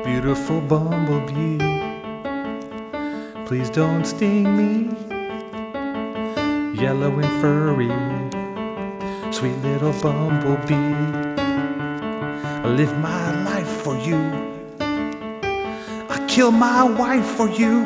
Beautiful bumblebee, please don't sting me. Yellow and furry, sweet little bumblebee, I live my life for you. I kill my wife for you.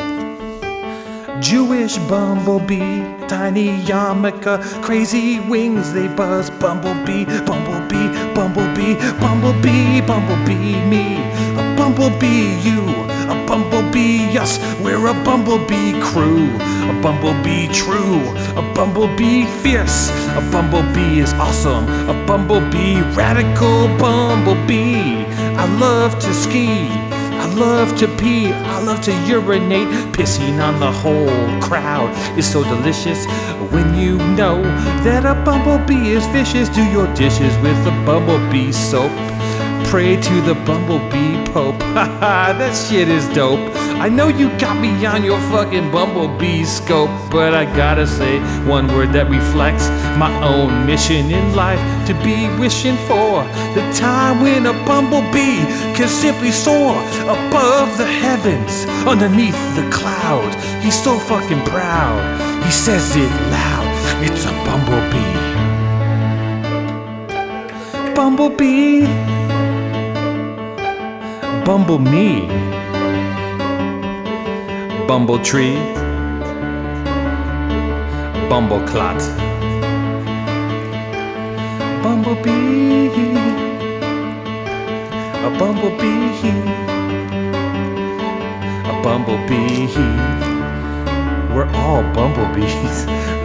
Jewish bumblebee, tiny yarmulke, crazy wings they buzz. Bumblebee, bumblebee, bumblebee, bumblebee, bumblebee, me. A bumblebee, you. A bumblebee, us. We're a bumblebee crew. A bumblebee true. A bumblebee fierce. A bumblebee is awesome. A bumblebee radical bumblebee. I love to ski. I love to pee, I love to urinate. Pissing on the whole crowd is so delicious. When you know that a bumblebee is vicious, do your dishes with the bumblebee soap. Pray to the bumblebee pope. Haha, that shit is dope. I know you got me on your fucking bumblebee scope, but I gotta say one word that reflects my own mission in life, to be wishing for the time when a bumblebee can simply soar above the heavens, underneath the cloud. He's so fucking proud, he says it loud. It's a bumblebee. Bumblebee. Bumble me. Bumble tree. Bumble clot. Bumblebee. A bumblebee. A bumblebee. We're all bumblebees.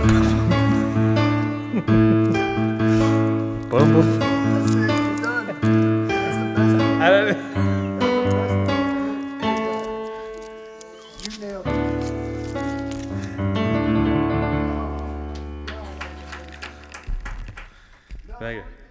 Bumblebee. That's it, you're done. That's the best. I don't know. You nailed it. Thank you.